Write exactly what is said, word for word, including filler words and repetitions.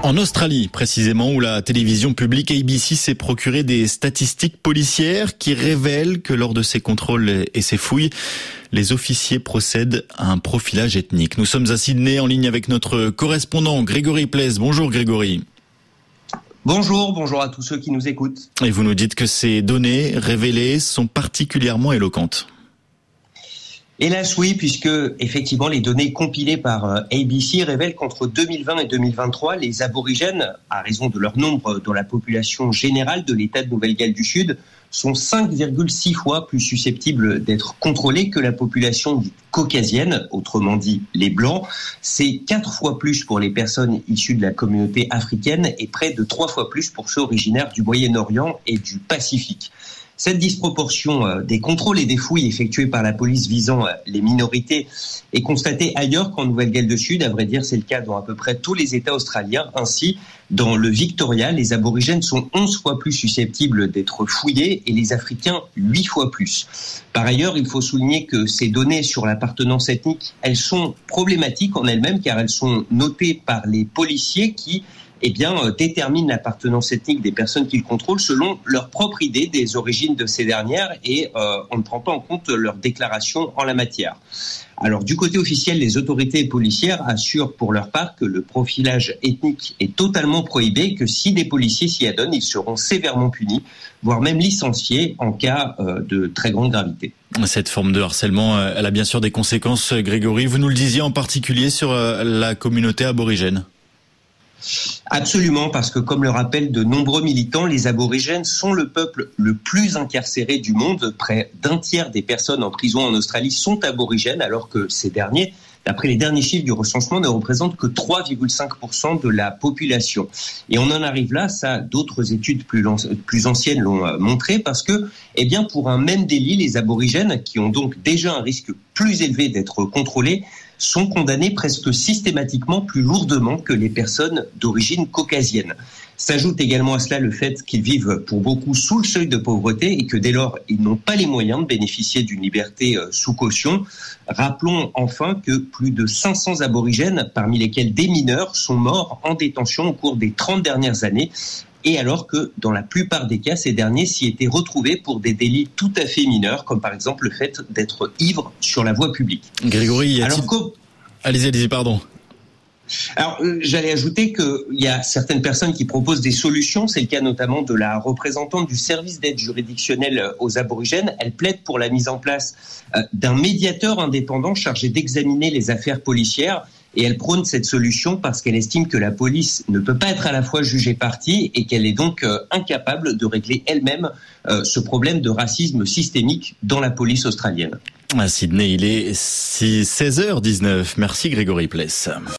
En Australie, précisément, où la télévision publique A B C s'est procuré des statistiques policières qui révèlent que lors de ces contrôles et ces fouilles, les officiers procèdent à un profilage ethnique. Nous sommes à Sydney, en ligne avec notre correspondant Grégory Pless. Bonjour Grégory. Bonjour, bonjour à tous ceux qui nous écoutent. Et vous nous dites que ces données révélées sont particulièrement éloquentes. Hélas oui, puisque effectivement les données compilées par A B C révèlent qu'entre deux mille vingt et deux mille vingt-trois, les aborigènes, à raison de leur nombre dans la population générale de l'État de Nouvelle-Galles du Sud, sont cinq virgule six fois plus susceptibles d'être contrôlés que la population dite caucasienne, autrement dit les Blancs. C'est quatre fois plus pour les personnes issues de la communauté africaine et près de trois fois plus pour ceux originaires du Moyen-Orient et du Pacifique. Cette disproportion des contrôles et des fouilles effectuées par la police visant les minorités est constatée ailleurs qu'en Nouvelle-Galles du Sud. À vrai dire, c'est le cas dans à peu près tous les États australiens. Ainsi, dans le Victoria, les aborigènes sont onze fois plus susceptibles d'être fouillés et les Africains huit fois plus. Par ailleurs, il faut souligner que ces données sur l'appartenance ethnique, elles sont problématiques en elles-mêmes car elles sont notées par les policiers qui eh bien, euh, déterminent l'appartenance ethnique des personnes qu'ils contrôlent selon leur propre idée des origines de ces dernières et euh, on ne prend pas en compte leurs déclarations en la matière. Alors, du côté officiel, les autorités policières assurent pour leur part que le profilage ethnique est totalement prohibé et que si des policiers s'y adonnent, ils seront sévèrement punis, voire même licenciés en cas euh, de très grande gravité. Cette forme de harcèlement, elle a bien sûr des conséquences, Grégory. Vous nous le disiez en particulier sur la communauté aborigène. Absolument, parce que comme le rappellent de nombreux militants, les aborigènes sont le peuple le plus incarcéré du monde. Près d'un tiers des personnes en prison en Australie sont aborigènes, alors que ces derniers, d'après les derniers chiffres du recensement, ne représentent que trois virgule cinq pour cent de la population. Et on en arrive là, ça, d'autres études plus, plus anciennes l'ont montré, parce que, eh bien, pour un même délit, les aborigènes, qui ont donc déjà un risque plus élevé d'être contrôlés, sont condamnés presque systématiquement plus lourdement que les personnes d'origine caucasienne. S'ajoute également à cela le fait qu'ils vivent pour beaucoup sous le seuil de pauvreté et que dès lors, ils n'ont pas les moyens de bénéficier d'une liberté sous caution. Rappelons enfin que plus de cinq cents aborigènes, parmi lesquels des mineurs, sont morts en détention au cours des trente dernières années. Et alors que, dans la plupart des cas, ces derniers s'y étaient retrouvés pour des délits tout à fait mineurs, comme par exemple le fait d'être ivre sur la voie publique. Grégory, y a-t-il... Alors, co- allez-y, allez-y, pardon. Alors, euh, j'allais ajouter qu'il y a certaines personnes qui proposent des solutions. C'est le cas notamment de la représentante du service d'aide juridictionnelle aux aborigènes. Elle plaide pour la mise en place euh, d'un médiateur indépendant chargé d'examiner les affaires policières. Et elle prône cette solution parce qu'elle estime que la police ne peut pas être à la fois jugée partie et qu'elle est donc euh, incapable de régler elle-même euh, ce problème de racisme systémique dans la police australienne. À Sydney, il est seize heures dix-neuf. Merci Grégory Pless.